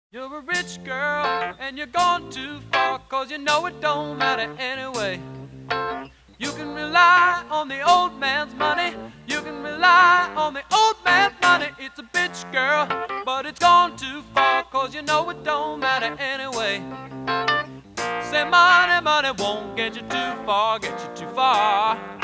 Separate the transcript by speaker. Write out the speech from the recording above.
Speaker 1: You're a rich girl and you're gone too far, 'cause you know it don't matter anyway. You can rely on the old man's money, you can rely on the old man's money. It's a bitch, girl, but it's gone too far, 'cause you know it don't matter anyway. Say money, money won't get you too far, get you too far.